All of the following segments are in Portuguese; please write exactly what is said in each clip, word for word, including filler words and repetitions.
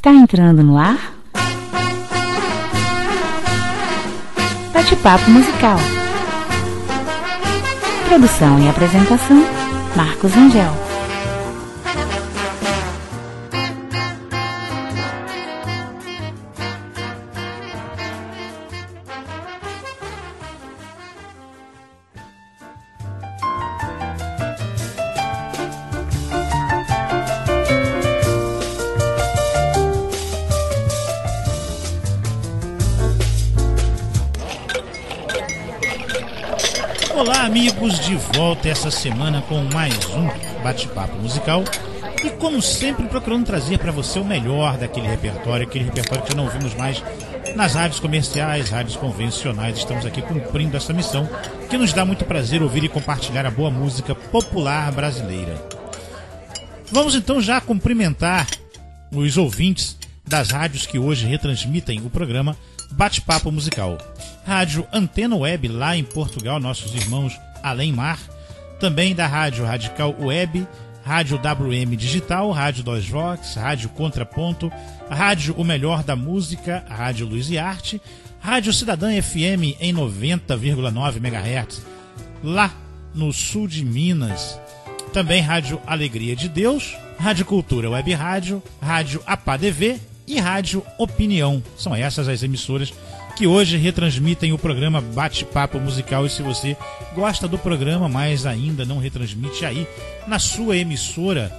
Está entrando no ar? Bate-papo musical. Produção e apresentação, Marcos Angel. Olá, amigos, de volta essa semana com mais um bate-papo musical e, como sempre, procurando trazer para você o melhor daquele repertório, aquele repertório que já não ouvimos mais nas rádios comerciais, rádios convencionais. Estamos aqui cumprindo essa missão que nos dá muito prazer ouvir e compartilhar a boa música popular brasileira. Vamos então já cumprimentar os ouvintes das rádios que hoje retransmitem o programa Bate-Papo Musical. Rádio Antena Web, lá em Portugal, nossos irmãos Além Mar. Também da Rádio Radical Web, Rádio W M Digital, Rádio Dois Vox, Rádio Contraponto, Rádio O Melhor da Música, Rádio Luz e Arte, Rádio Cidadã F M em noventa vírgula nove megahertz, lá no sul de Minas. Também Rádio Alegria de Deus, Rádio Cultura Web Rádio, Rádio A P A D V e Rádio Opinião. São essas as emissoras que hoje retransmitem o programa Bate-Papo Musical. E se você gosta do programa, mas ainda não retransmite aí na sua emissora,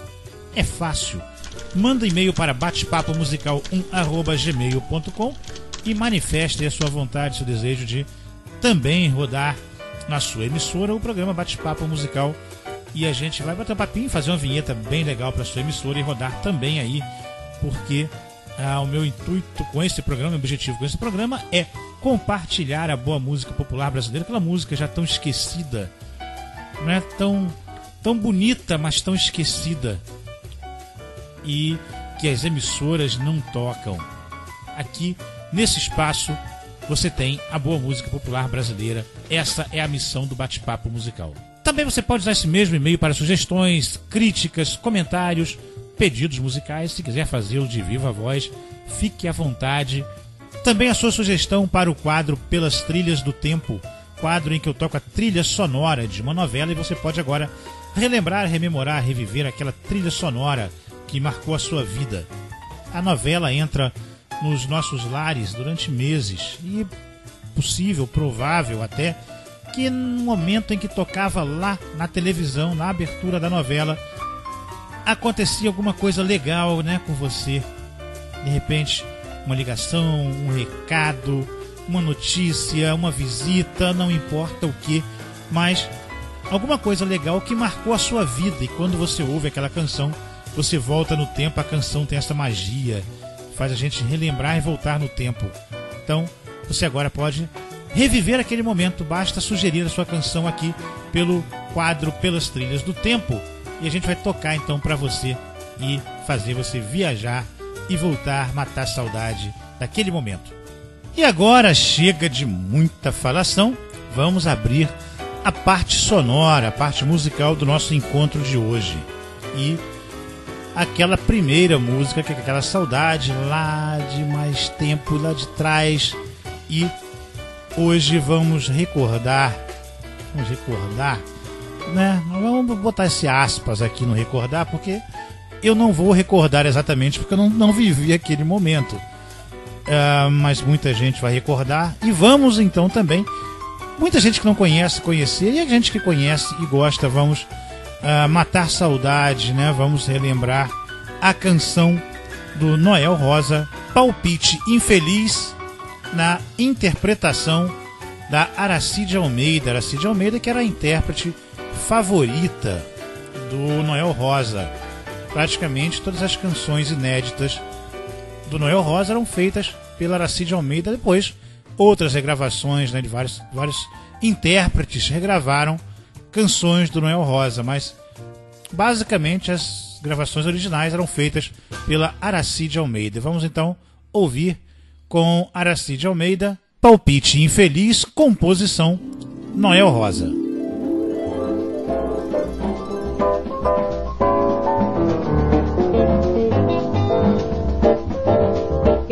é fácil. Manda e-mail para batepapo musical um arroba gmail ponto com e manifeste a sua vontade, seu desejo de também rodar na sua emissora o programa Bate-Papo Musical. E a gente vai bater um papinho, fazer uma vinheta bem legal para sua emissora e rodar também aí, porque ah, o meu intuito com esse programa, o objetivo com esse programa é compartilhar a boa música popular brasileira, aquela música já tão esquecida, não é tão, tão bonita, mas tão esquecida, e que as emissoras não tocam. Aqui, nesse espaço, você tem a boa música popular brasileira. Essa é a missão do Bate-Papo Musical. Também você pode usar esse mesmo e-mail para sugestões, críticas, comentários, pedidos musicais. Se quiser fazê-lo de viva voz, fique à vontade. Também a sua sugestão para o quadro Pelas Trilhas do Tempo, quadro em que eu toco a trilha sonora de uma novela, e você pode agora relembrar, rememorar, reviver aquela trilha sonora que marcou a sua vida. A novela entra nos nossos lares durante meses e possível, provável até, que no momento em que tocava lá na televisão, na abertura da novela, acontecia alguma coisa legal, né, com você. De repente, uma ligação, um recado, uma notícia, uma visita, não importa o que, mas alguma coisa legal que marcou a sua vida. E quando você ouve aquela canção, você volta no tempo. A canção tem essa magia, faz a gente relembrar e voltar no tempo. Então, você agora pode reviver aquele momento. Basta sugerir a sua canção aqui pelo quadro Pelas Trilhas do Tempo, e a gente vai tocar então para você e fazer você viajar e voltar, matar a saudade daquele momento. E agora chega de muita falação, vamos abrir a parte sonora, a parte musical do nosso encontro de hoje. E aquela primeira música, que é aquela saudade lá de mais tempo, lá de trás. E hoje vamos recordar, vamos recordar, né? Vamos botar esse aspas aqui no recordar, porque eu não vou recordar exatamente, porque eu não, não vivi aquele momento. Uh, mas muita gente vai recordar. E vamos então também, muita gente que não conhece, conhecer, e a gente que conhece e gosta, vamos uh, matar saudade, né? Vamos relembrar a canção do Noel Rosa, Palpite Infeliz, na interpretação da Aracide Almeida. Aracide Almeida, que era a intérprete favorita do Noel Rosa. Praticamente todas as canções inéditas do Noel Rosa eram feitas pela Aracide Almeida. Depois, outras regravações, né, de vários, vários intérpretes regravaram canções do Noel Rosa, mas basicamente as gravações originais eram feitas pela Aracide Almeida. Vamos então ouvir com Aracide Almeida, Palpite Infeliz, composição Noel Rosa.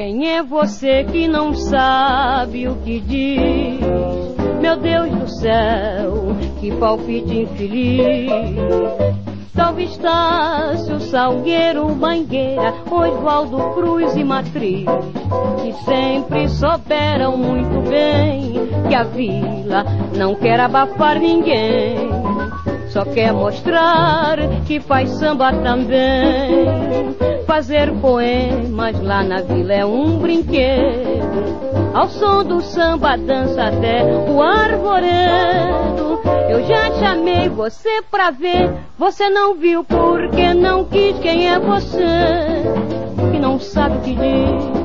Quem é você que não sabe o que diz? Meu Deus do céu, que palpite infeliz. Salve Estácio, Salgueiro, Mangueira, Oswaldo Cruz e Matriz, que sempre souberam muito bem que a vila não quer abafar ninguém, só quer mostrar que faz samba também. Fazer poemas lá na vila é um brinquedo, ao som do samba dança até o arvoredo. Eu já chamei você pra ver, você não viu porque não quis. Quem é você que não sabe o que diz?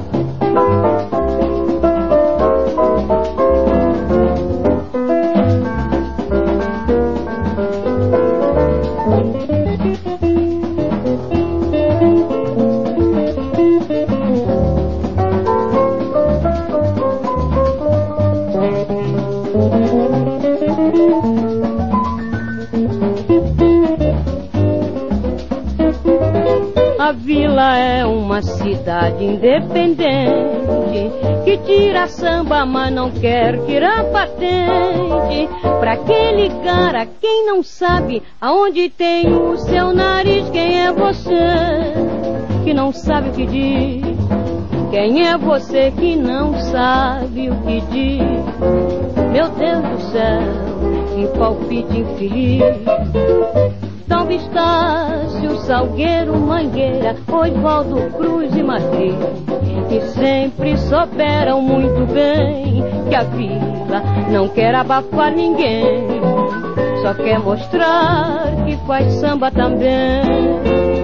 A vila é uma cidade independente, que tira samba, mas não quer tirar patente. Pra que ligar a quem não sabe aonde tem o seu nariz? Quem é você que não sabe o que diz? Quem é você que não sabe o que diz? Meu Deus do céu, que palpite infeliz. Salve Estácio, Salgueiro, Mangueira, Oswaldo Cruz e Matriz, que sempre souberam muito bem que a vila não quer abafar ninguém, só quer mostrar que faz samba também.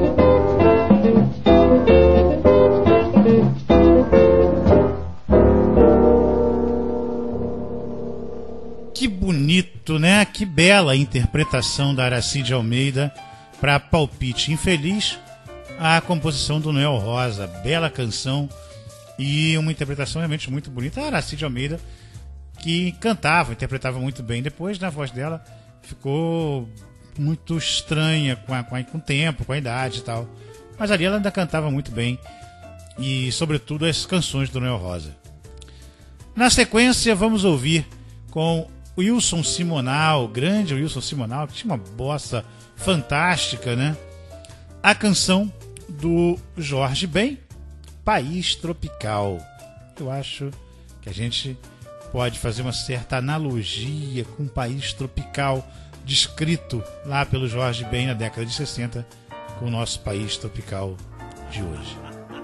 Que bonito, né? Que bela interpretação da Aracide Almeida para Palpite Infeliz, a composição do Noel Rosa. Bela canção e uma interpretação realmente muito bonita. A Aracide Almeida, que cantava, interpretava muito bem. Depois, na voz dela, ficou muito estranha com, a, com, a, com o tempo, com a idade e tal. Mas ali ela ainda cantava muito bem. E, sobretudo, as canções do Noel Rosa. Na sequência, vamos ouvir com Wilson Simonal, grande Wilson Simonal, que tinha uma bossa fantástica, né? A canção do Jorge Ben, País Tropical. Eu acho que a gente pode fazer uma certa analogia com o país tropical descrito lá pelo Jorge Ben na década de sessenta, com o nosso país tropical de hoje.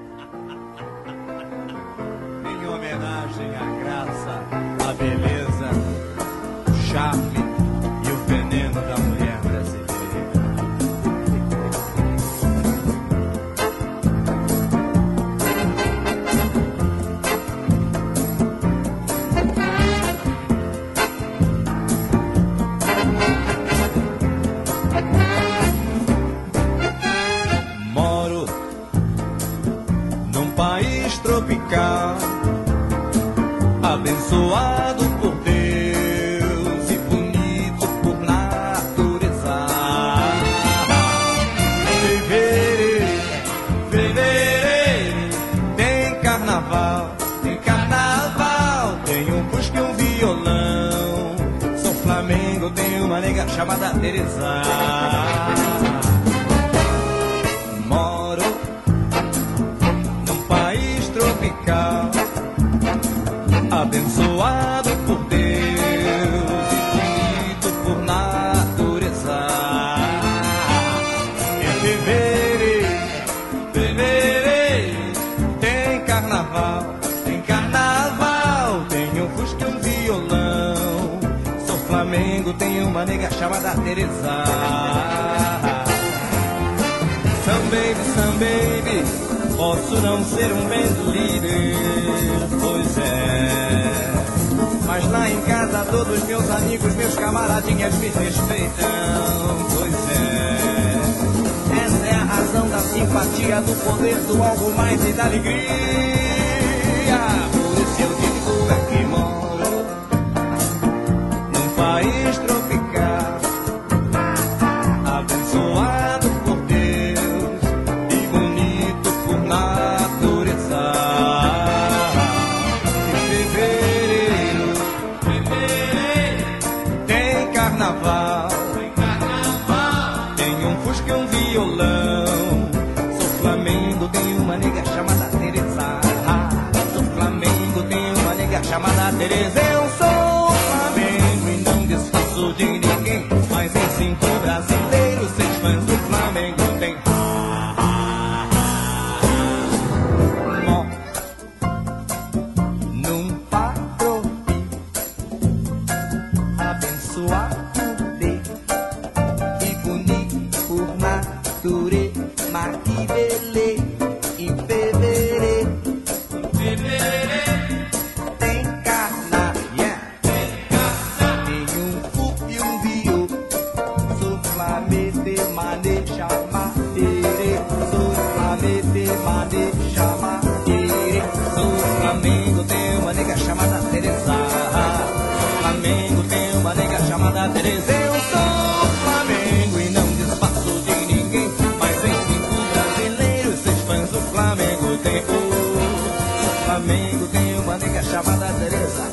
Em homenagem à graça, à beleza, charme e o veneno da mulher brasileira. Moro num país tropical, abençoado por Deus. Tem uma nega chamada Teresa. Moro num país tropical, abençoado por Deus e bonito por natureza. Em fevereiro, fevereiro tem carnaval, tem carnaval, tem um fusca e um violão. Flamengo tem uma nega chamada Teresa. Some baby, some baby, posso não ser um band líder, pois é, mas lá em casa todos meus amigos, meus camaradinhas me respeitam, pois é. Essa é a razão da simpatia, do poder, do algo mais e da alegria. Por isso eu digo aqui moro país tropical, abençoado por Deus e bonito por natureza. uma nega chamada Teresa. Sou Flamengo, tenho uma nega chamada Teresa. Eu sou Flamengo e não desfaço de ninguém, mas em cinco brasileiros, seis fãs do Flamengo tem. Mó num patrão abençoado e bonito por natureza, mas que beleza. Em fevereiro, tem carnaval, tem um cupo e um viu. Sou Flamengo, mané chamadeire. Sou Flamengo, mané chamadeire. Sou Flamengo, tem uma nega chamada Teresa. Flamengo, tem uma nega chamada Teresa. Eu sou Flamengo e não desfaço de ninguém, mas em cinco brasileiros, seis fãs do Flamengo tem. O Flamengo tem uma nega chamada Teresa.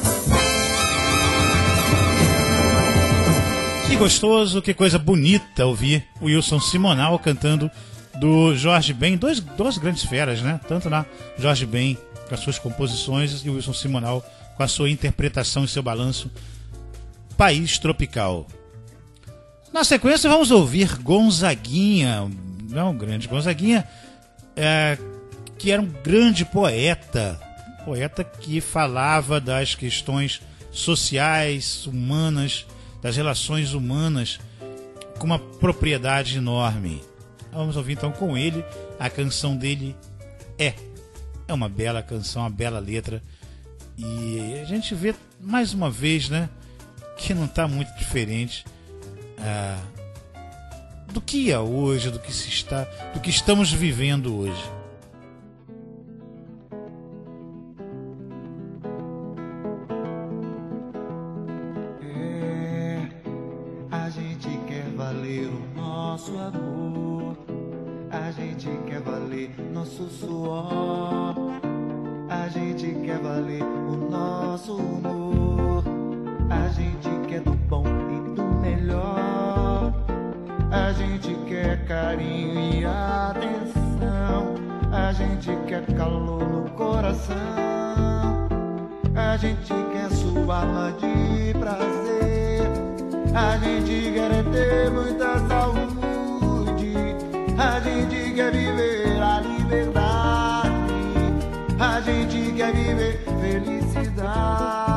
Que gostoso, que coisa bonita ouvir o Wilson Simonal cantando do Jorge Ben, dois, duas grandes feras, né? Tanto na Jorge Ben com as suas composições e o Wilson Simonal com a sua interpretação e seu balanço. País Tropical. Na sequência vamos ouvir Gonzaguinha, não, grande Gonzaguinha, é, que era um grande poeta, poeta que falava das questões sociais, humanas, das relações humanas com uma propriedade enorme. Vamos ouvir então com ele, a canção dele é, é uma bela canção, uma bela letra, e a gente vê mais uma vez, né, que não está muito diferente ah, do que é hoje, do que se está, do que estamos vivendo hoje. É, a gente quer valer o nosso amor, a gente quer valer nosso suor, a gente quer valer o nosso humor. A gente quer do bom e do melhor. A gente quer carinho e atenção. A gente quer calor no coração. A gente quer sua alma de prazer. A gente quer ter muita saúde. A gente quer viver a liberdade. A gente quer viver felicidade.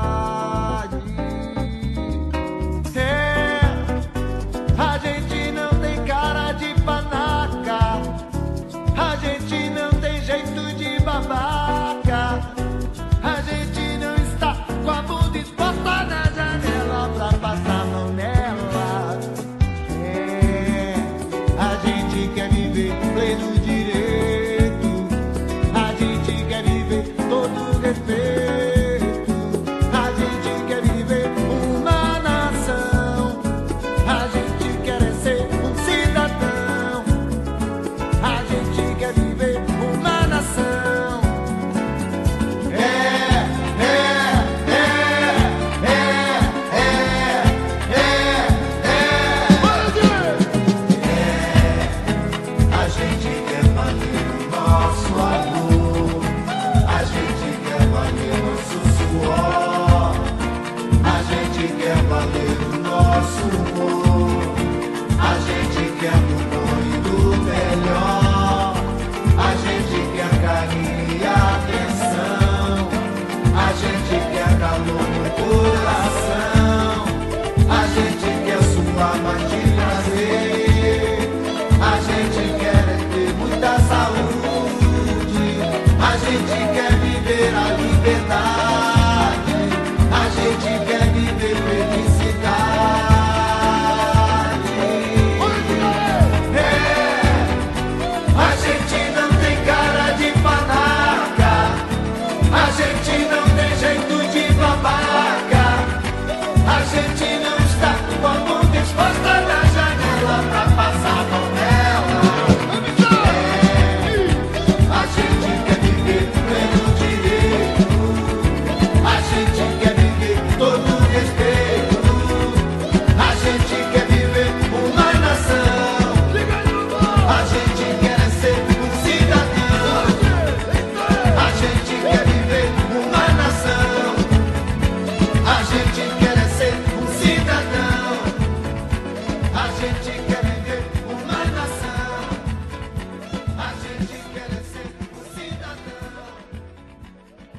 A gente não está com a bunda exposta na janela pra passar a mão nela. É, a gente quer viver pleno direito. A gente quer viver todo respeito.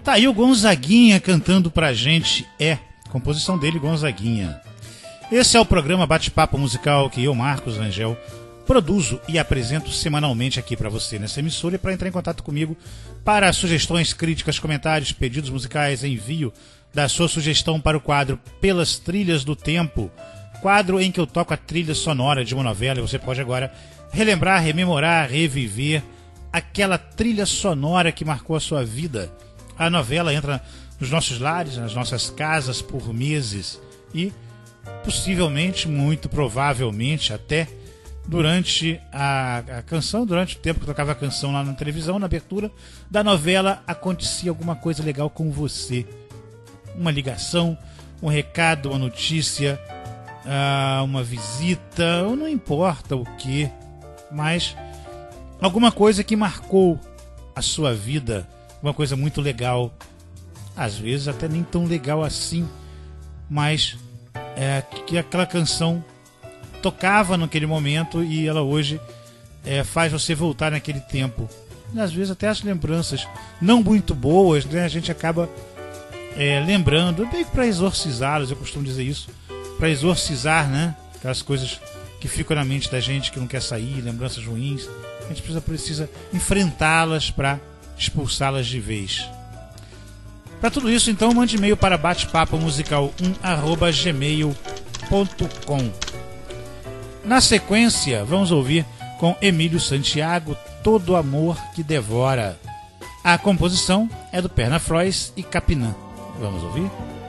Tá aí o Gonzaguinha cantando pra gente, é, composição dele, Gonzaguinha. Esse é o programa Bate-Papo Musical que eu, Marcos Rangel, produzo e apresento semanalmente aqui pra você nessa emissora. E para entrar em contato comigo para sugestões, críticas, comentários, pedidos musicais, envio da sua sugestão para o quadro Pelas Trilhas do Tempo, quadro em que eu toco a trilha sonora de uma novela e você pode agora relembrar, rememorar, reviver aquela trilha sonora que marcou a sua vida. A novela entra nos nossos lares, nas nossas casas por meses e possivelmente, muito provavelmente, até durante a, a canção, durante o tempo que eu tocava a canção lá na televisão, na abertura da novela, acontecia alguma coisa legal com você. Uma ligação, um recado, uma notícia, uh, uma visita, ou não importa o que, mas alguma coisa que marcou a sua vida, uma coisa muito legal, às vezes até nem tão legal assim, mas é, que aquela canção tocava naquele momento e ela hoje é, faz você voltar naquele tempo. E às vezes até as lembranças não muito boas, né, a gente acaba é, lembrando, meio que para exorcizá-las, eu costumo dizer isso, para exorcizar, né, aquelas coisas que ficam na mente da gente que não quer sair, lembranças ruins. A gente precisa, precisa enfrentá-las para expulsá-las de vez. Para tudo isso, então, mande e-mail para batepapo musical um arroba gmail ponto com. Na sequência, vamos ouvir com Emílio Santiago, Todo Amor que Devora. A composição é do Pernafróis e Capinã. Vamos ouvir?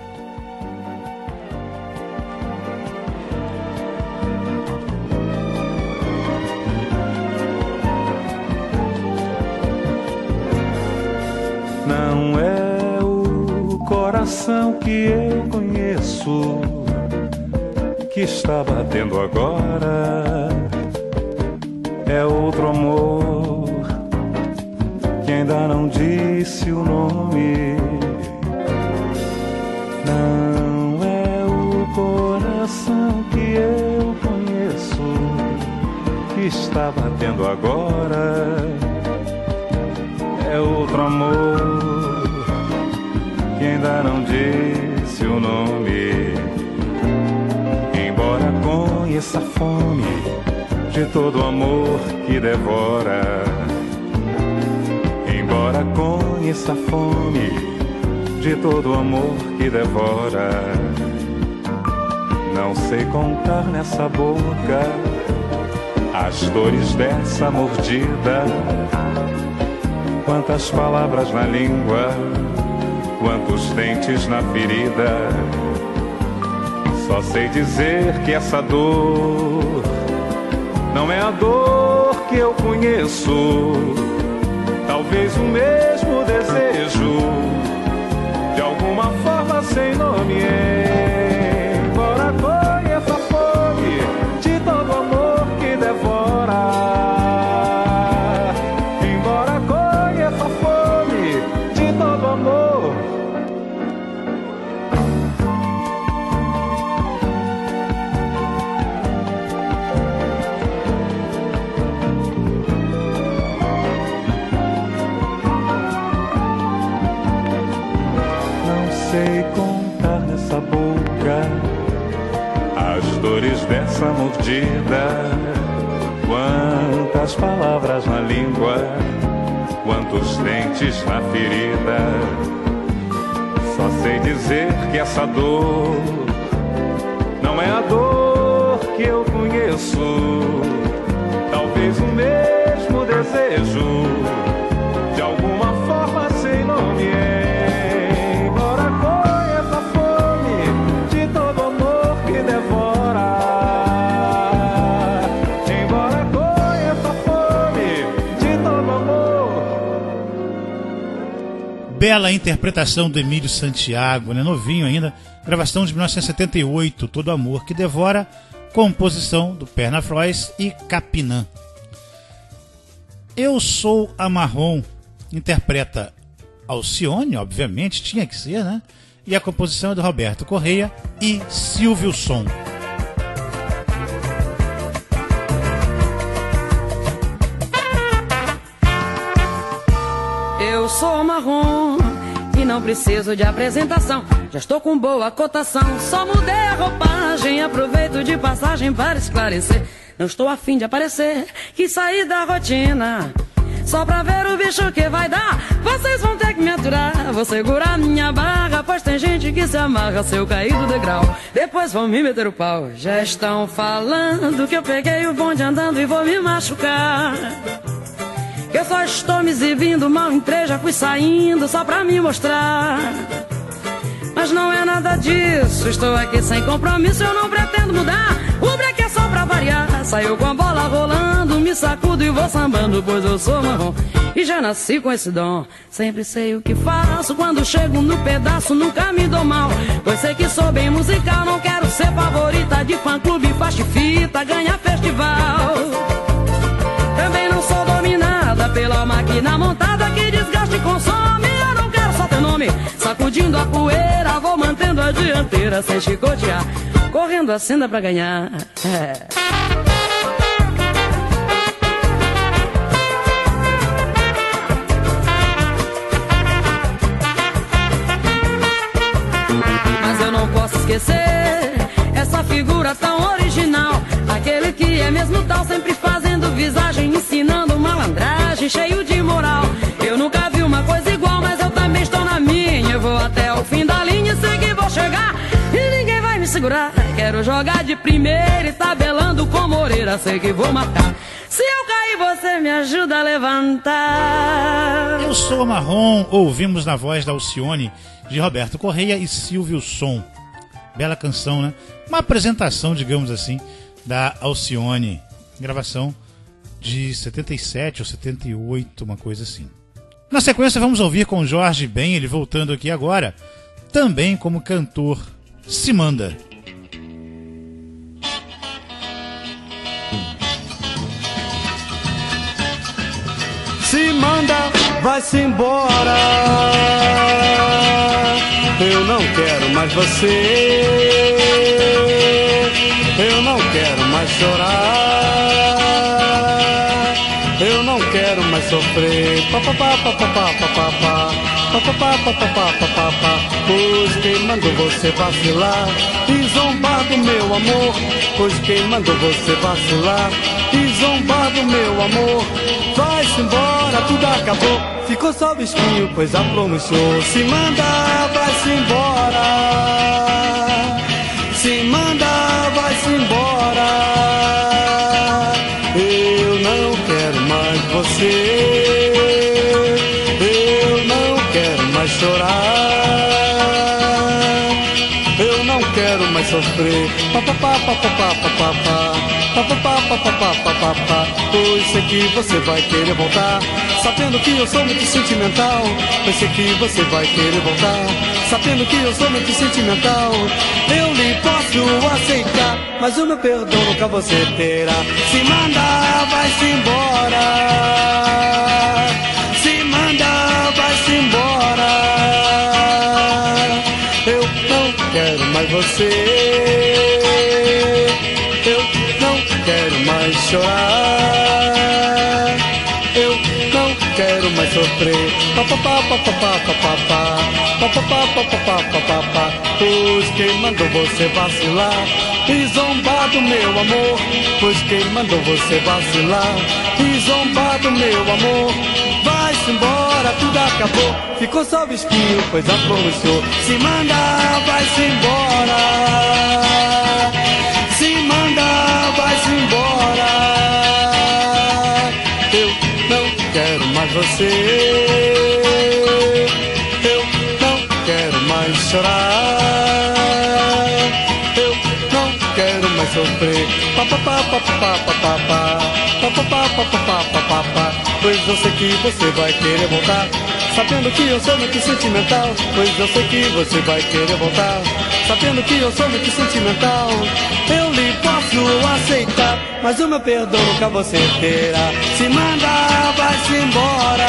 Não é o coração que eu conheço que está batendo agora, é outro amor que ainda não disse o nome. Não é o coração que eu conheço que está batendo agora, é outro amor que ainda não disse o nome. Embora conheça a fome de todo amor que devora, embora conheça a fome de todo amor que devora, não sei contar nessa boca as dores dessa mordida. Quantas palavras na língua, quantos dentes na ferida. Só sei dizer que essa dor não é a dor que eu conheço. Talvez o mesmo desejo, de alguma forma sem nome. Embora conheça a fome de todo amor que devora, embora conheça a fome de todo amor. Sei contar nessa boca as dores dessa mordida. Quantas palavras na língua, quantos dentes na ferida. Só sei dizer que essa dor não é a dor que eu conheço. Talvez o mesmo desejo, de alguma forma sem nome. Bela interpretação do Emílio Santiago, né? Novinho ainda, gravação de mil novecentos e setenta e oito, Todo Amor que Devora, composição do Pernafróis e Capinã. Eu Sou a Marrom interpreta Alcione, obviamente, tinha que ser, né? E a composição é do Roberto Correia e Silvio Som. Eu sou marrom e e não preciso de apresentação. Já estou com boa cotação, só mudei a roupagem. Aproveito de passagem para esclarecer. Não estou a fim de aparecer, quis sair da rotina, só pra ver o bicho que vai dar. Vocês vão ter que me aturar, vou segurar minha barra, pois tem gente que se amarra se eu cair do degrau. Depois vão me meter o pau. Já estão falando que eu peguei o bonde andando e vou me machucar. Eu só estou me exibindo, mal entrei, já fui saindo só pra me mostrar. Mas não é nada disso, estou aqui sem compromisso, eu não pretendo mudar. O break é só pra variar, saiu com a bola rolando, me sacudo e vou sambando, pois eu sou marrom e já nasci com esse dom. Sempre sei o que faço, quando chego no pedaço nunca me dou mal, pois sei que sou bem musical, não quero ser favorita de fã-clube, faixa fita, ganhar festival. Também não sou dominada pela máquina montada que desgaste e consome. Eu não quero só ter nome, sacudindo a poeira, vou mantendo a dianteira sem chicotear, correndo assim dá pra ganhar. É. Mas eu não posso esquecer essa figura tão original, aquele que é mesmo tal, sempre fazendo visagem, ensinando malandragem, cheio de moral. Eu nunca vi uma coisa igual, mas eu também estou na minha. Eu vou até o fim da linha e sei que vou chegar e ninguém vai me segurar. Quero jogar de primeira e tabelando com Moreira, sei que vou matar. Se eu cair, você me ajuda a levantar. Eu sou a Marrom, ouvimos na voz da Alcione, de Roberto Correia e Silvio Som. Bela canção, né? Uma apresentação, digamos assim, da Alcione. Gravação de setenta e sete ou setenta e oito, uma coisa assim. Na sequência vamos ouvir com Jorge Ben, ele voltando aqui agora, também como cantor, Se Manda. Se manda, vai-se embora. Eu não quero mais você. Eu não quero mais chorar. Eu não quero mais sofrer. Papapá, papapá, papapá. Papapá, papapá, papapá. Pois quem mandou você vacilar e zombar do meu amor? Pois quem mandou você vacilar e zombar do meu amor? Vai-se embora, tudo acabou. Ficou só o bisquinho, pois a pronunciou. Se manda, vai-se embora. Se manda, vai-se embora. Eu não quero mais você. Eu não quero mais chorar. Eu não quero mais sofrer. Papapá, papapá, papapá. Papapá, papapá, papapá. Pois sei que você vai querer voltar, sabendo que eu sou muito sentimental. Pois sei que você vai querer voltar, sabendo que eu sou muito sentimental. Eu lhe posso aceitar, mas o meu perdão nunca você terá. Se manda, vai-se embora. Se manda, vai-se embora. Eu não quero mais você. Quero mais chorar. Eu não quero mais sofrer. Papapá, papapá, papapá. Papapá, papapá, papapá. Pois quem mandou você vacilar e zombar do meu amor? Pois quem mandou você vacilar e zombar do meu amor? Vai-se embora, tudo acabou. Ficou só o bisquinho, pois a pronunciou. Se manda, vai-se embora. Se manda, vai-se embora. Eu não quero mais você. Eu não quero mais chorar. Eu não quero mais sofrer. Papapá, papapá, papapá. Papapá, papapá, papapá. Pois eu sei que você vai querer voltar, sabendo que eu sou muito sentimental. Pois eu sei que você vai querer voltar, sabendo que eu sou muito sentimental. Eu lhe posso aceitar, mas o meu perdão nunca você terá. Se manda, vai-se embora.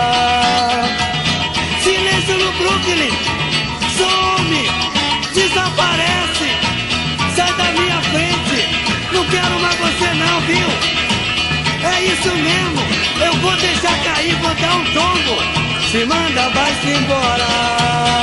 Silêncio no Brooklyn, some, desaparece, sai da minha frente. Não quero mais você não, viu? É isso mesmo, eu vou deixar cair, vou dar um tombo. se manda, vai-se embora.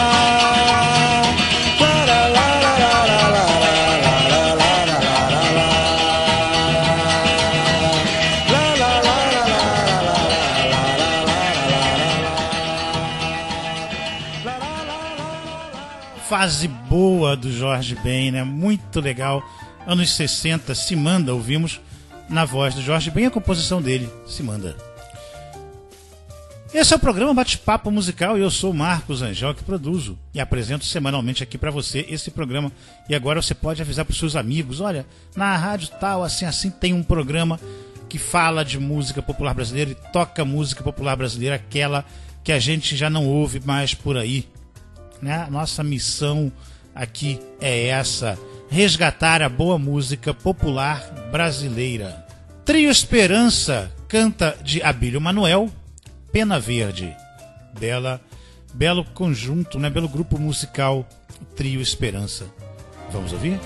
Fase boa do Jorge Ben, né? Muito legal. Anos sessenta, Se Manda, ouvimos na voz do Jorge Ben, a composição dele, Se Manda. Esse é o programa Bate-Papo Musical e eu sou o Marcos Angel, que produzo e apresento semanalmente aqui pra você esse programa. E agora você pode avisar pros seus amigos, olha, na rádio tal, assim, assim, tem um programa que fala de música popular brasileira e toca música popular brasileira, aquela que a gente já não ouve mais por aí. Né? Nossa missão aqui é essa: resgatar a boa música popular brasileira. Trio Esperança canta de Abílio Manuel, Pena Verde. Bela, belo conjunto, né? Belo grupo musical, Trio Esperança. Vamos ouvir?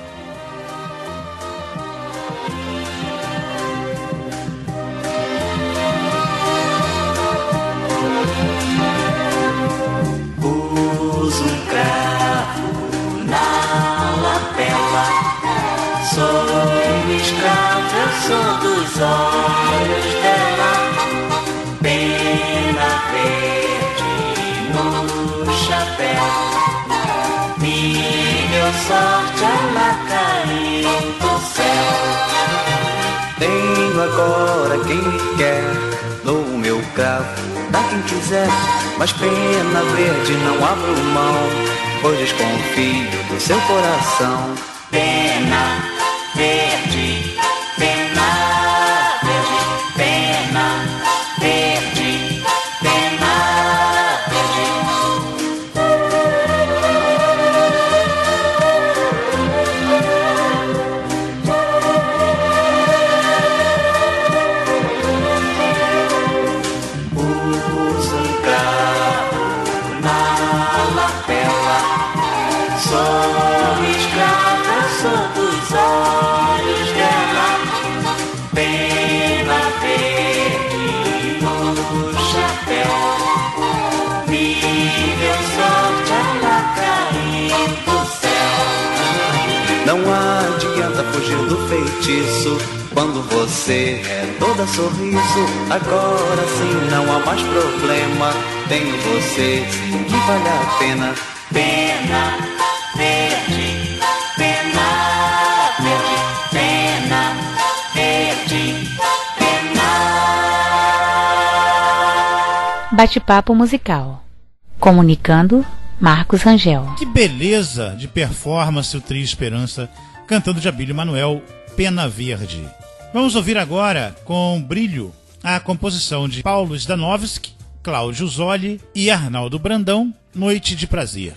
Um cravo na lapela, sou um escravo, eu sou dos olhos dela. Pena verde no chapéu, minha sorte ela caiu do céu. Tenho agora quem me quer no meu cravo, dá quem quiser, mas pena verde não abro mão, pois desconfio do seu coração. Pena verde, pena verde, pena verde, pena Não adianta fugir do feitiço quando você é toda sorriso. Agora sim não há mais problema, tenho você, sim, que vale a pena. Pena verde, pena verde, pena verde, pena. Bate-papo musical. Comunicando, Marcos Rangel. Que beleza de performance o Trio Esperança cantando de Abílio Manuel, Pena Verde. Vamos ouvir agora com brilho a composição de Paulo Zdanovski, Cláudio Zoli e Arnaldo Brandão, Noite de Prazer.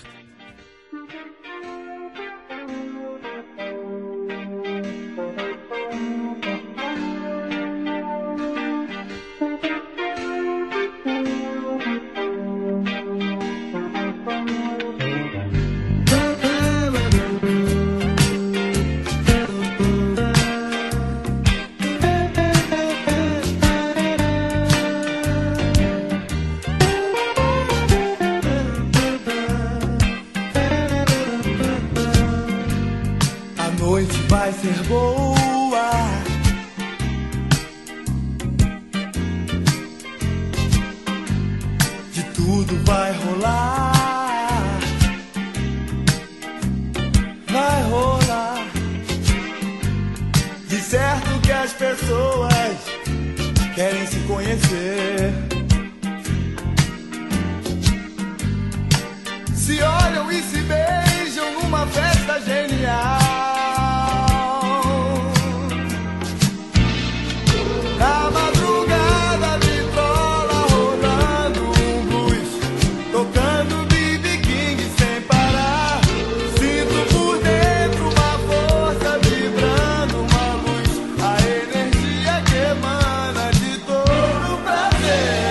Yeah.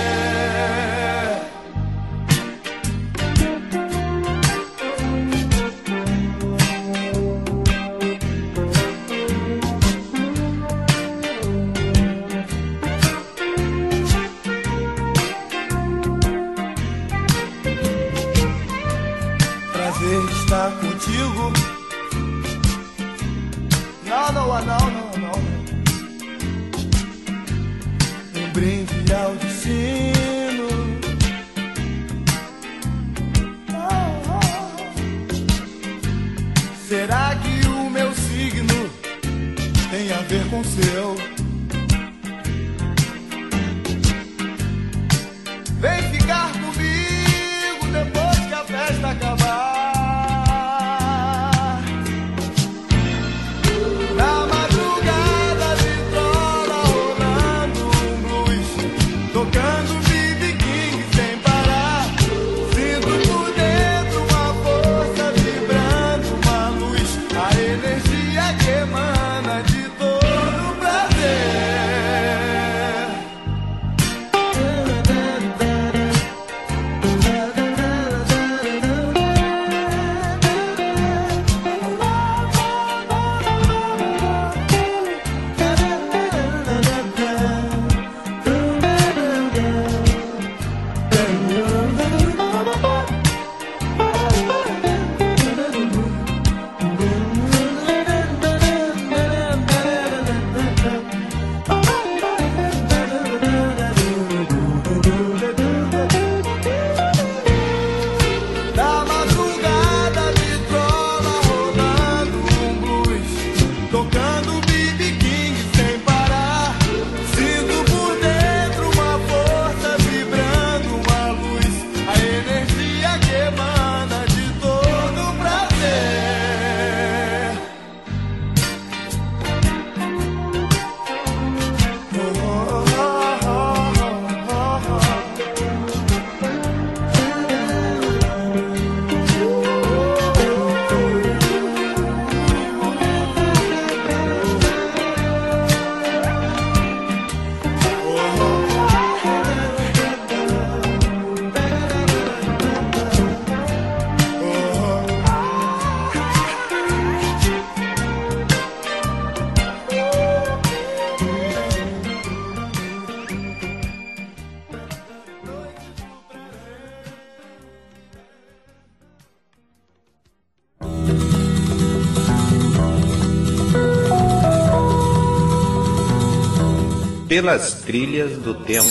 prazer de estar contigo. Não, não, não, não, não. Um brinde ao destino. Oh, oh. Será que o meu signo tem a ver com o seu? Vem ficar comigo depois que a festa acabar. Na madrugada de trola rolando um blues, tocando B B King sem parar. Sinto por dentro uma força vibrando, uma luz, a energia que emana de todo prazer. Na madrugada de trola rolando um blues, tocando B B King sem parar. Sinto por dentro uma força vibrando, uma luz, a energia que emana de todo prazer. Oh, oh, oh, oh, oh, oh. Pelas trilhas do tempo.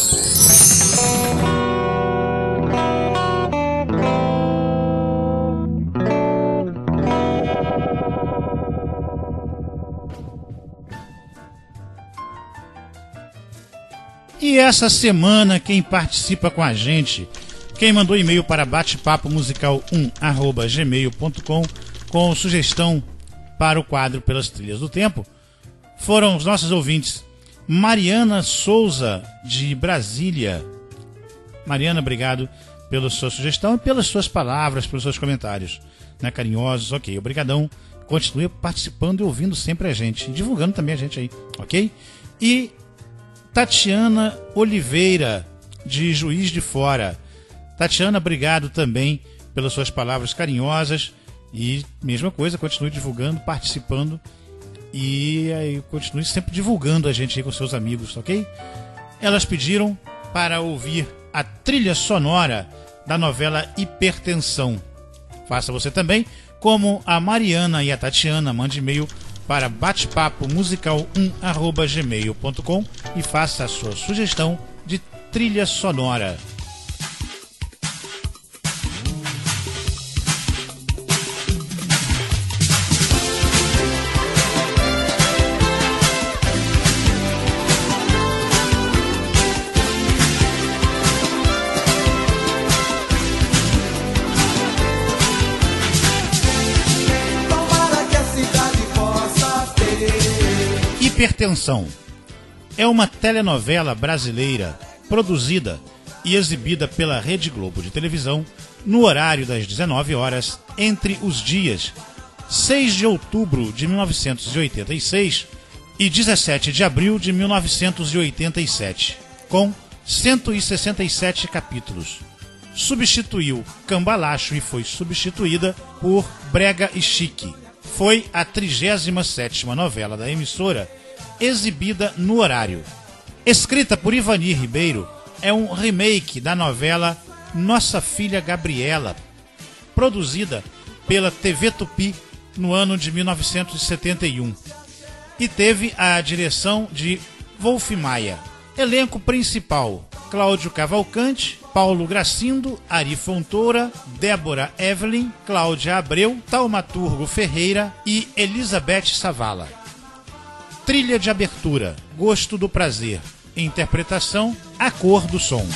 E essa semana quem participa com a gente, quem mandou e-mail para batepapo musical um arroba gmail ponto com com sugestão para o quadro Pelas Trilhas do Tempo, foram os nossos ouvintes Mariana Souza, de Brasília. Mariana, obrigado pela sua sugestão e pelas suas palavras, pelos seus comentários, né, carinhosos. Ok, obrigadão. Continue participando e ouvindo sempre a gente, e divulgando também a gente aí, ok? E Tatiana Oliveira, de Juiz de Fora. Tatiana, obrigado também pelas suas palavras carinhosas e mesma coisa, continue divulgando, participando. E aí continue sempre divulgando a gente aí com seus amigos, ok? Elas pediram para ouvir a trilha sonora da novela Hipertensão. Faça você também, como a Mariana e a Tatiana. Mande e-mail para batepapo musical um arroba gmail ponto com e faça a sua sugestão de trilha sonora. Hipertensão é uma telenovela brasileira produzida e exibida pela Rede Globo de televisão no horário das dezenove horas entre os dias seis de outubro de mil novecentos e oitenta e seis e dezessete de abril de mil novecentos e oitenta e sete, com cento e sessenta e sete capítulos. Substituiu Cambalacho e foi substituída por Brega e Chique. Foi a trigésima sétima novela da emissora exibida no horário. Escrita por Ivanir Ribeiro, é um remake da novela Nossa Filha Gabriela, produzida pela T V Tupi no ano de mil novecentos e setenta e um. E teve a direção de Wolf Maia. Elenco principal: Cláudio Cavalcante, Paulo Gracindo, Ari Fontoura, Débora Evelyn, Cláudia Abreu, Taumaturgo Ferreira e Elizabeth Savala. Trilha de abertura: Gosto do Prazer. Interpretação: A Cor do Som.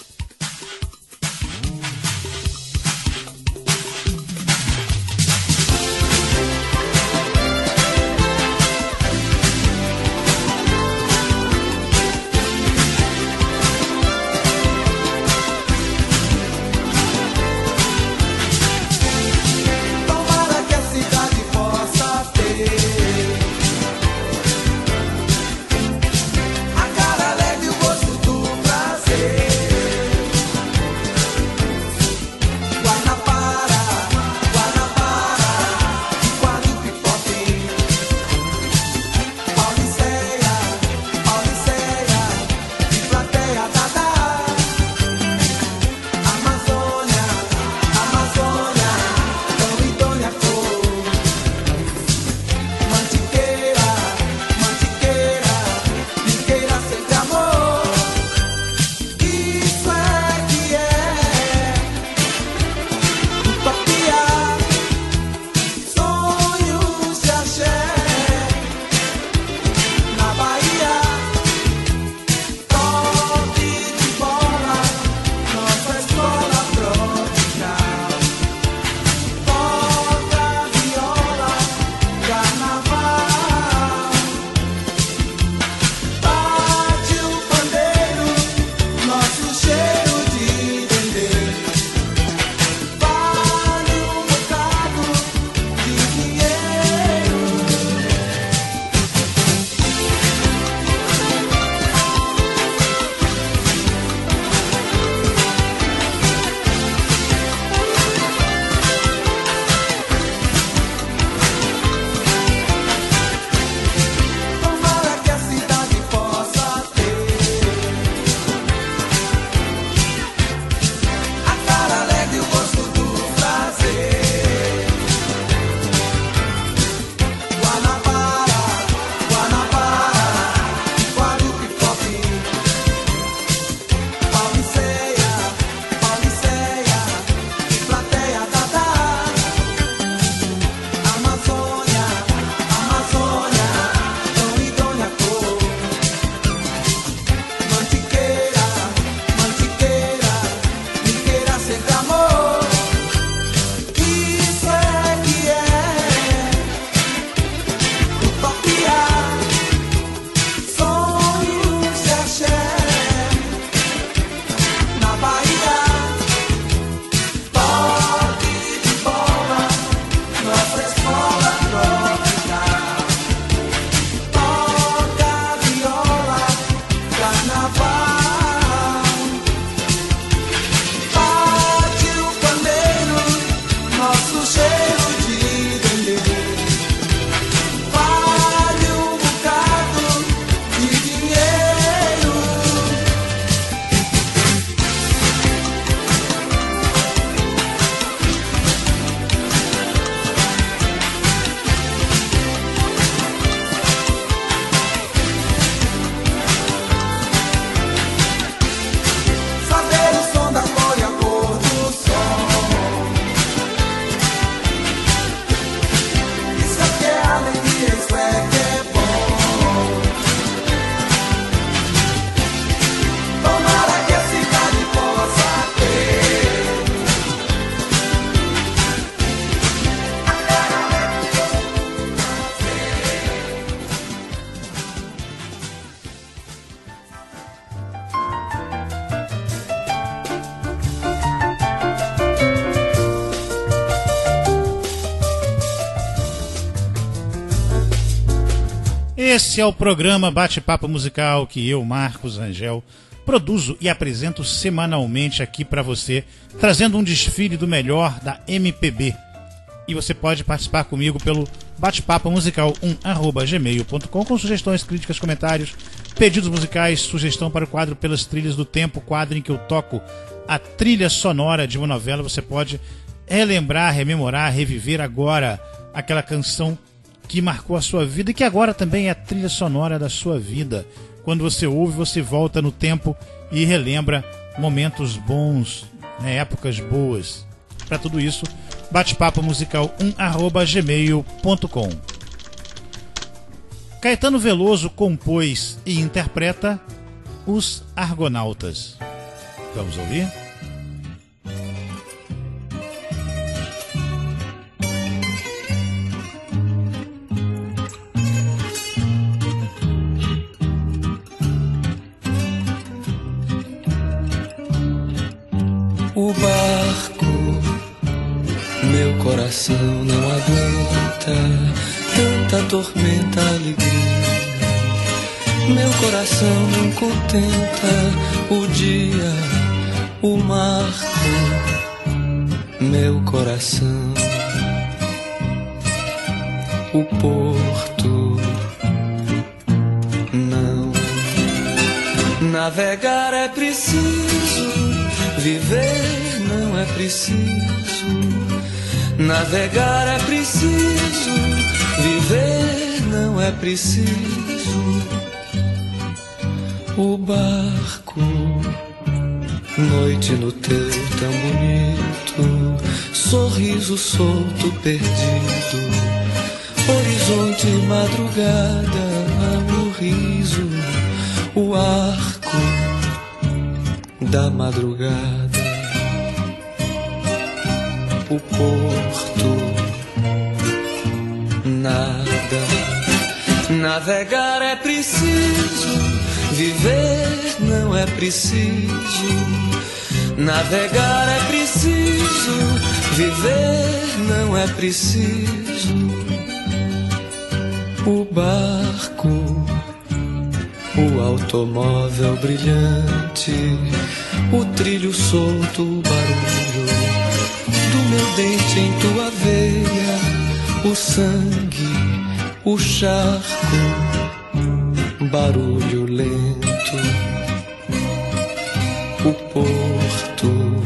Esse é o programa Bate-Papo Musical que eu, Marcos Rangel, produzo e apresento semanalmente aqui para você, trazendo um desfile do melhor da M P B. E você pode participar comigo pelo batepapo musical um arroba gmail ponto com com sugestões, críticas, comentários, pedidos musicais, sugestão para o quadro Pelas Trilhas do Tempo, quadro em que eu toco a trilha sonora de uma novela. Você pode relembrar, rememorar, reviver agora aquela canção que marcou a sua vida e que agora também é a trilha sonora da sua vida. Quando você ouve, você volta no tempo e relembra momentos bons, né, épocas boas. Para tudo isso, batepapo musical um arroba gmail ponto com. Caetano Veloso compôs e interpreta Os Argonautas. Vamos ouvir? O barco, meu coração não aguenta tanta tormenta, alegria. Meu coração não contenta o dia, o marco. Meu coração, o porto. Não, navegar é preciso, viver não é preciso. Navegar é preciso, viver não é preciso. O barco, noite no teu tão bonito, sorriso solto perdido, horizonte madrugada, o riso, o arco da madrugada, o porto, nada. Navegar é preciso, viver não é preciso. Navegar é preciso, viver não é preciso. O barco, o automóvel brilhante, o trilho solto, o barulho do meu dente em tua veia, o sangue, o charco, barulho lento, o porto,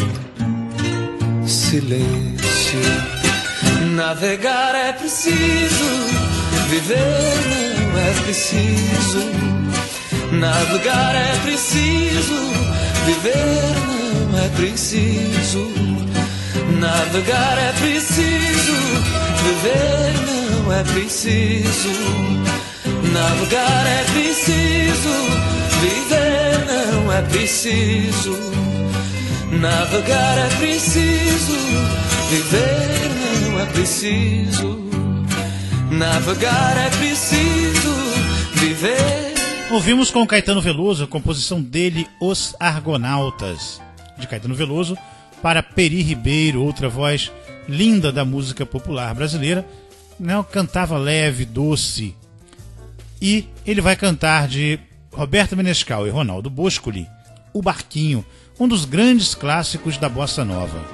silêncio. Navegar é preciso, viver não é preciso. Navegar é preciso, viver não é preciso. Navegar é preciso, viver não é preciso. Navegar é preciso, viver não é preciso. Navegar é preciso, viver não é preciso. Navegar é preciso, viver. Ouvimos com Caetano Veloso a composição dele, Os Argonautas, de Caetano Veloso para Peri Ribeiro, outra voz linda da música popular brasileira, né? Cantava leve, doce. E ele vai cantar de Roberto Menescal e Ronaldo Boscoli, O Barquinho, um dos grandes clássicos da bossa nova.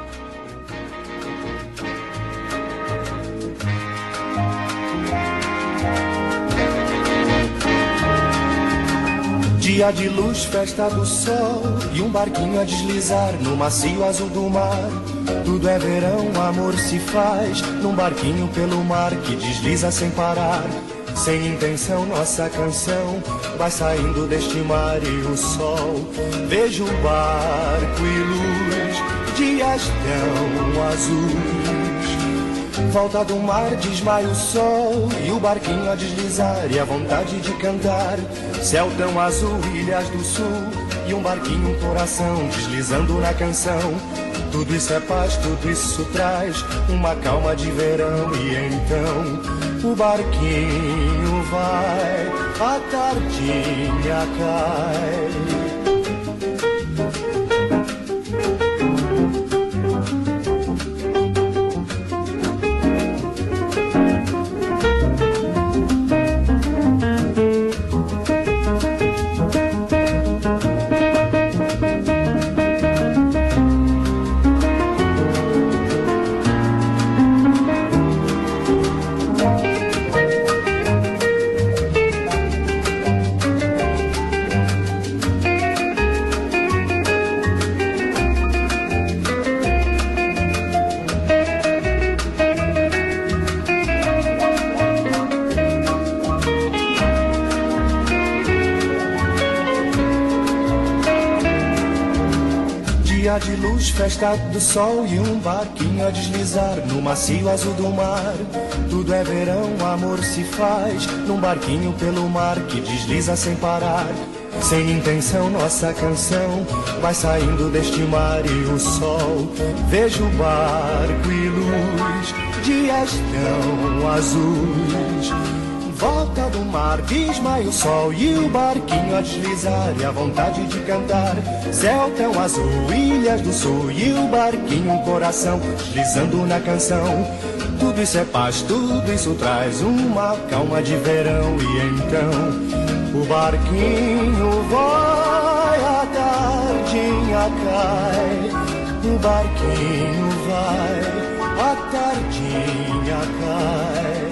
Dia de luz, festa do sol, e um barquinho a deslizar no macio azul do mar. Tudo é verão, amor se faz num barquinho pelo mar que desliza sem parar. Sem intenção, nossa canção vai saindo deste mar e o sol. Vejo o barco e luz, dias tão azuis. Volta do mar, desmaia o sol, e o barquinho a deslizar, e a vontade de cantar. Céu tão azul, ilhas do sul, e um barquinho, um coração deslizando na canção. Tudo isso é paz, tudo isso traz uma calma de verão. E então o barquinho vai, a tardinha cai. luz, festa do sol e um barquinho a deslizar no macio azul do mar. Tudo é verão, amor se faz num barquinho pelo mar que desliza sem parar. Sem intenção, nossa canção vai saindo deste mar e o sol. Vejo barco e luz, dias tão azuis. Volta do mar, desmaia o sol e o barquinho a deslizar e a vontade de cantar. Céu tão azul, ilhas do sul e o barquinho um coração deslizando na canção. Tudo isso é paz, tudo isso traz uma calma de verão. E então o barquinho vai, a tardinha cai. O barquinho vai, a tardinha cai.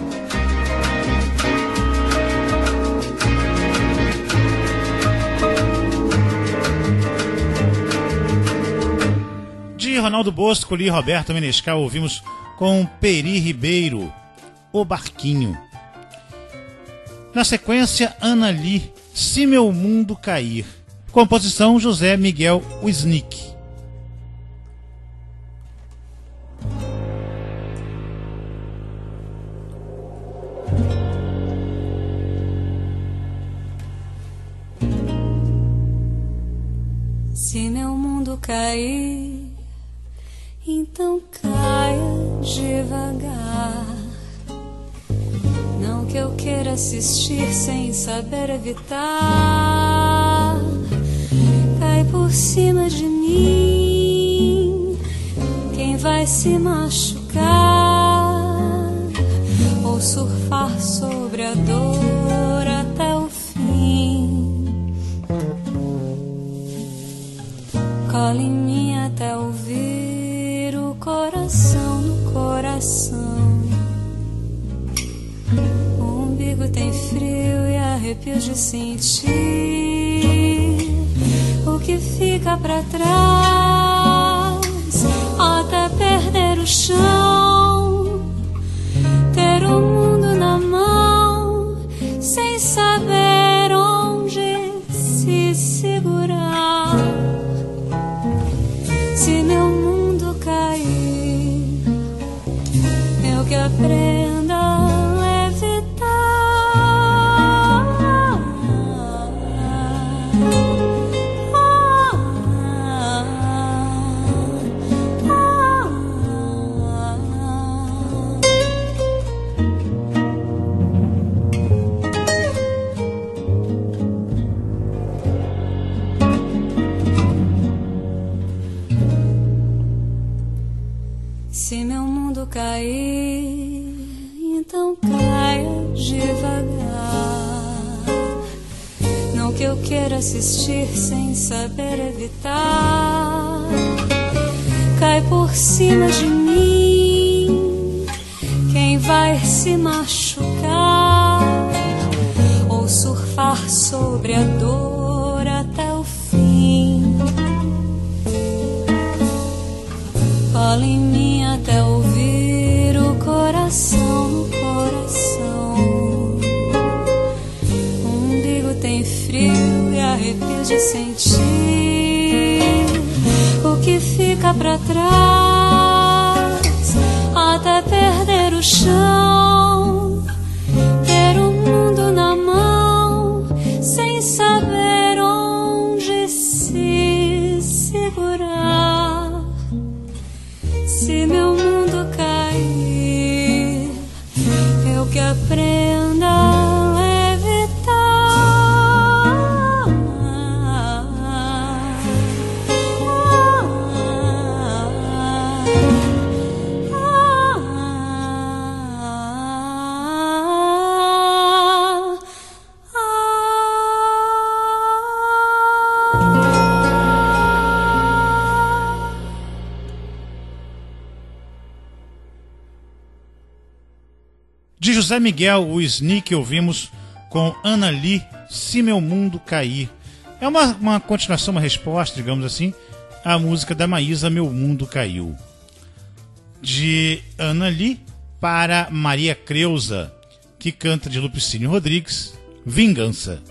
De Ronaldo Bosco e Roberto Menescal, ouvimos com Peri Ribeiro, O Barquinho. Na sequência, Ana Lee, Se Meu Mundo Cair. Composição José Miguel Wisnik. Se meu mundo cair, então caia devagar. Não que eu queira assistir sem saber evitar. Cai por cima de mim quem vai se machucar ou surfar sobre a dor até o fim. Cola em mim até ouvir o coração no coração. O umbigo tem frio e arrepios de sentir o que fica pra trás até perder o chão. Ter o mundo na mão sem saber onde se segurar. Se meu mundo cair, eu que aprenda a levitar. Se meu mundo cair, então caia devagar. Não que eu queira assistir sem saber evitar. Cai por cima de mim quem vai se machucar ou surfar sobre a dor até o fim. Cola em mim até ouvir o coração no coração. O umbigo tem frio e arrepios de sentir o que fica pra trás até perder o chão. Ter o mundo na mão sem saber onde se segurar. Se meu mundo cair, eu que aprenda a levitar. De José Miguel Wisnik, ouvimos com Ana Lee, Se Meu Mundo Cair. É uma, uma continuação, uma resposta, digamos assim, à música da Maísa, Meu Mundo Caiu. De Ana Lee para Maria Creuza, que canta de Lupicínio Rodrigues, Vingança.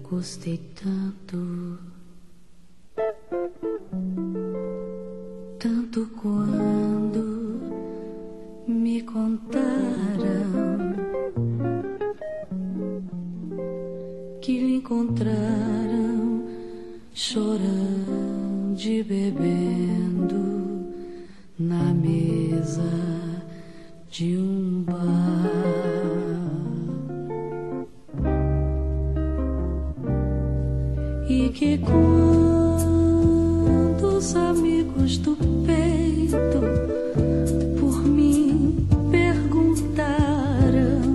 gostei tanto, tanto quando me contaram que lhe encontraram chorando e bebendo na mesa de um bar. E que quando os amigos do peito por mim perguntaram,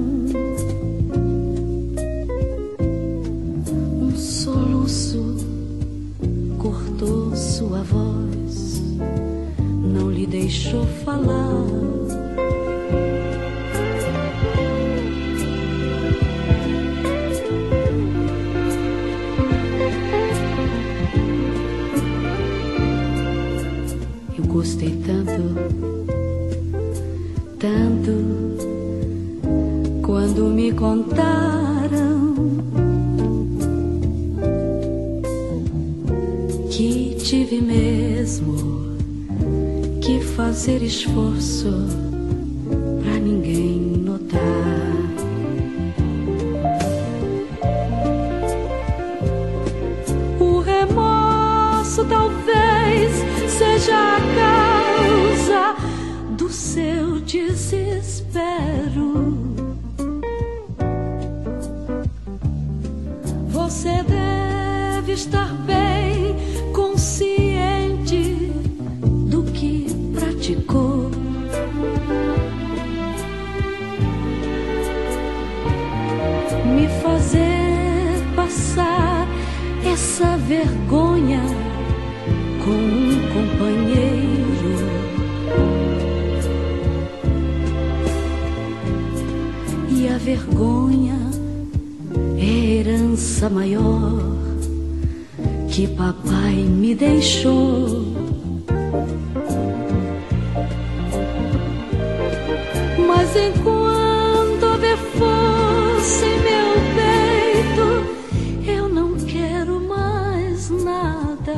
um soluço cortou sua voz, não lhe deixou falar. Gostei tanto, tanto, quando me contaram que tive mesmo que fazer esforço pra ninguém notar. O remorso talvez seja a causa do seu desespero. Você deve estar bem consciente do que praticou. Me fazer passar essa vergonha com um companheiro. E a vergonha é herança maior que papai me deixou. Mas enquanto houver força em meu peito, eu não quero mais nada.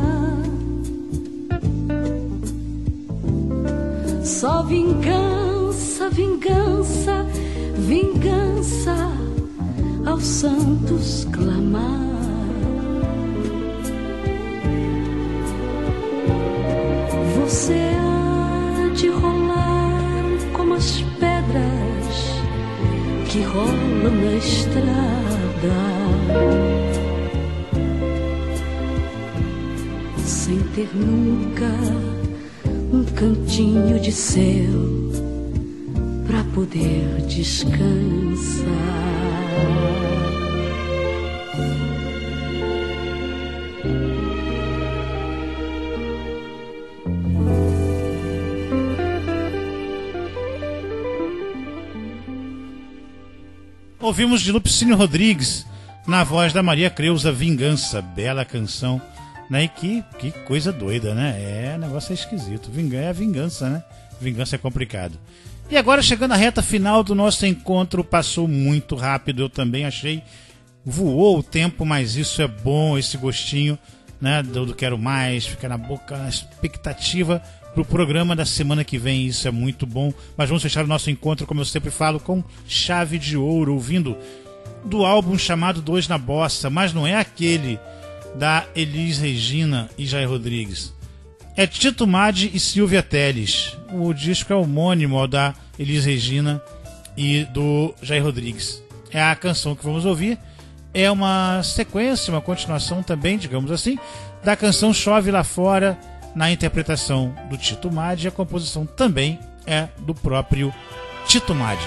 Só vingança, vingança, vingança aos santos clamar. Você há de rolar como as pedras que rolam na estrada, sem ter nunca um cantinho de céu pra poder descansar. Ouvimos de Lupicínio Rodrigues, na voz da Maria Creuza, Vingança, bela canção, né? E que, que coisa doida, né? É, o negócio é esquisito. Vingança é a vingança, né? Vingança é complicado. E agora, chegando à reta final do nosso encontro, passou muito rápido, eu também achei. Voou o tempo, mas isso é bom, esse gostinho, né? Do, do quero mais, fica na boca, na expectativa pro programa da semana que vem, isso é muito bom. Mas vamos fechar o nosso encontro, como eu sempre falo, com chave de ouro, ouvindo do álbum chamado Dois na Bossa, mas não é aquele da Elis Regina e Jair Rodrigues. É Tito Maddi e Silvia Telles. O disco é homônimo ao da Elis Regina e do Jair Rodrigues. É a canção que vamos ouvir. É uma sequência, uma continuação também, digamos assim, da canção Chove Lá Fora, na interpretação do Tito Maddi. A composição também é do próprio Tito Maddi.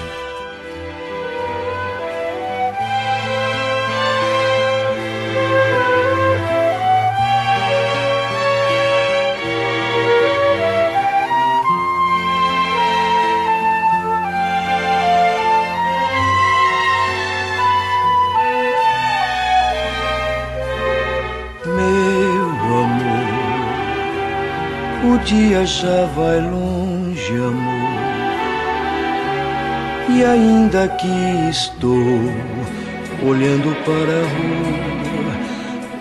O dia já vai longe, amor, e ainda aqui estou olhando para a rua,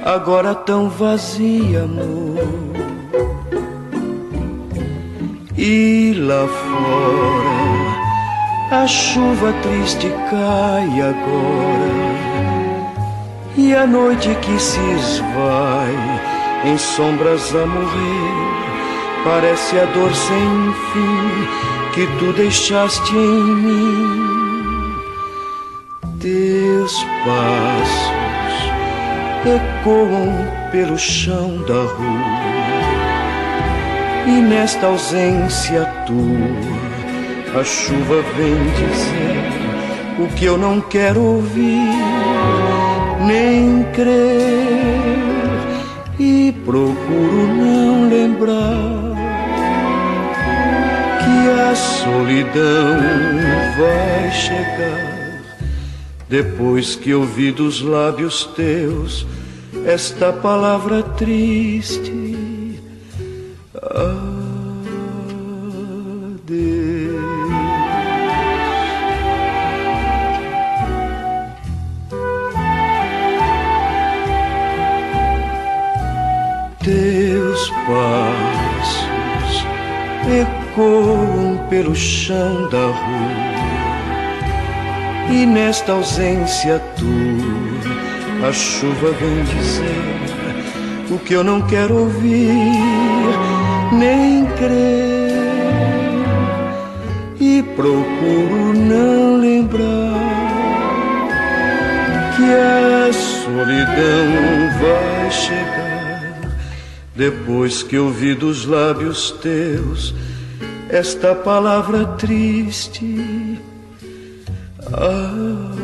agora tão vazia, amor. E lá fora a chuva triste cai agora, e a noite que se esvai em sombras a morrer, parece a dor sem fim que tu deixaste em mim. Teus passos ecoam pelo chão da rua, e nesta ausência tua a chuva vem dizer o que eu não quero ouvir nem crer, e procuro não lembrar que a solidão vai chegar depois que ouvi dos lábios teus esta palavra triste: adeus. Teus passos ecoam pelo chão da rua, e nesta ausência tua a chuva vem dizer o que eu não quero ouvir nem crer, e procuro não lembrar que a solidão vai chegar depois que ouvi dos lábios teus esta palavra triste: adeus.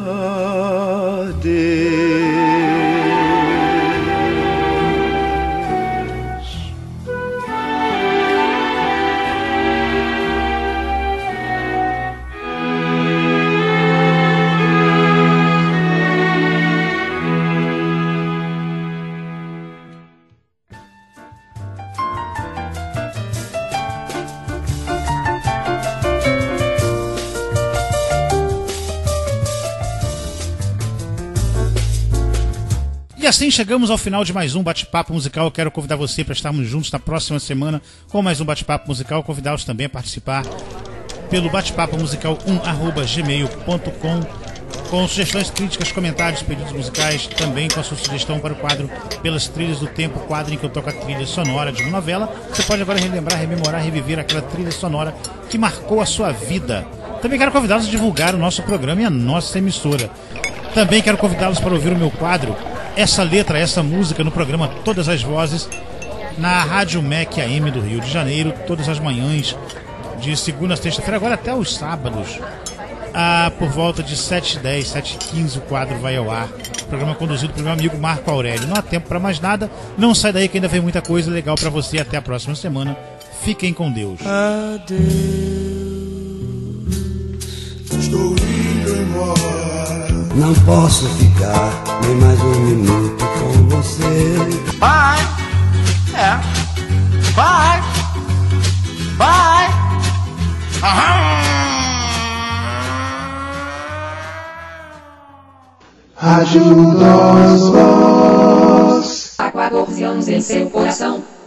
E assim chegamos ao final de mais um Bate-Papo Musical. Eu quero convidar você para estarmos juntos na próxima semana com mais um Bate-Papo Musical. Convidá-los também a participar pelo batepapo musical um arroba gmail ponto com, com sugestões, críticas, comentários, pedidos musicais, também com a sua sugestão para o quadro Pelas Trilhas do Tempo, quadro em que eu toco a trilha sonora de uma novela. Você pode agora relembrar, rememorar, reviver aquela trilha sonora que marcou a sua vida. Também quero convidá-los a divulgar o nosso programa e a nossa emissora. Também quero convidá-los para ouvir o meu quadro Essa Letra, Essa Música, no programa Todas as Vozes, na Rádio M E C A M do Rio de Janeiro, todas as manhãs, de segunda a sexta-feira, agora até os sábados, ah, por volta de sete e dez, sete e quinze, o quadro vai ao ar. Programa conduzido pelo meu amigo Marco Aurélio. Não há tempo para mais nada, não sai daí que ainda vem muita coisa legal para você. Até a próxima semana, fiquem com Deus. Adeus, estou indo embora. Não posso ficar nem mais um minuto com você. Vai, é, vai, vai. Aham. Rádio Nós Voz. Há quatorze anos em seu coração.